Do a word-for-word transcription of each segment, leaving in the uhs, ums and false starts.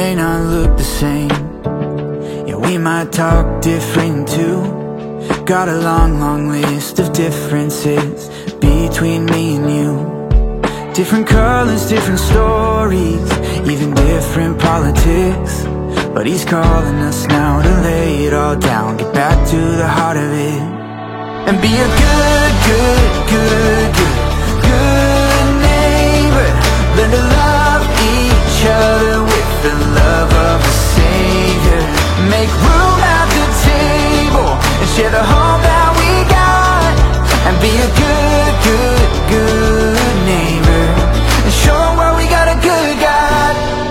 may not look the same, yeah, we might talk different too. Got a long, long list of differences between me and you. Different colors, different stories, even different politics. But he's calling us now to lay it all down, get back to the heart of it, and be a good, good, good, good, good neighbor. Learn to love each other with the love of a Savior. Make room at the table and share the home that we got, and be a good, good, good neighbor, and show them where we got a good God.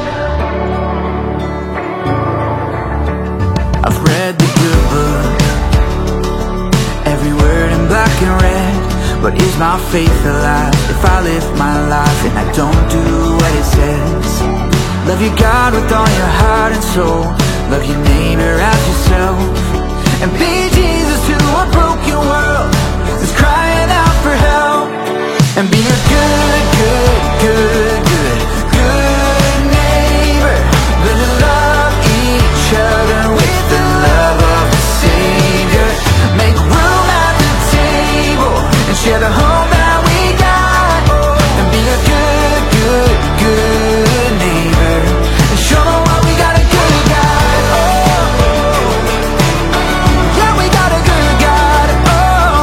I've read the good book, every word in black and red. But is my faith alive if I live my life and I don't do what it says? Love your God with all your heart and soul, love your neighbor as yourself, and be Jesus to a broken world that's crying out for help. And be a good, good, good, good, good neighbor. Learn to love each other with the love of the Savior. Make room at the table and share the home that we got, and be a good, good, good neighbor, and show them what we got a good God. Oh, yeah, we got a good God. Oh,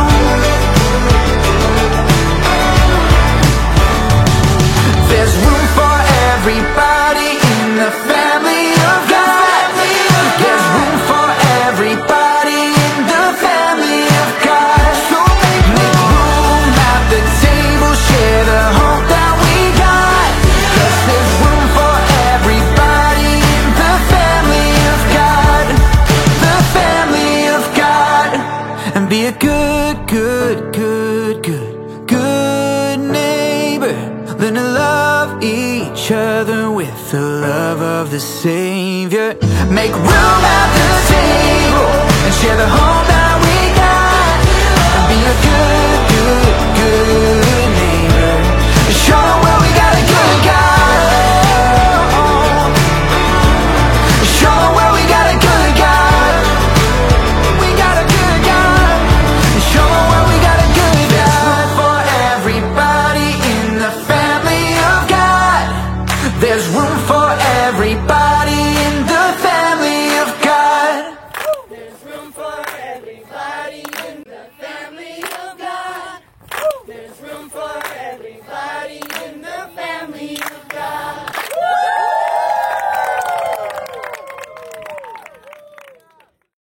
there's room for everybody in the family of God. There's room for everybody in the family of God. So make room at the table, share the hope that we got. 'Cause there's room for everybody in the family of God, the family of God. And be a good, good, good, good, good neighbor. Learn to love each other with the love of the Savior. Make room at the table and share the home that we got, and be a good, good, good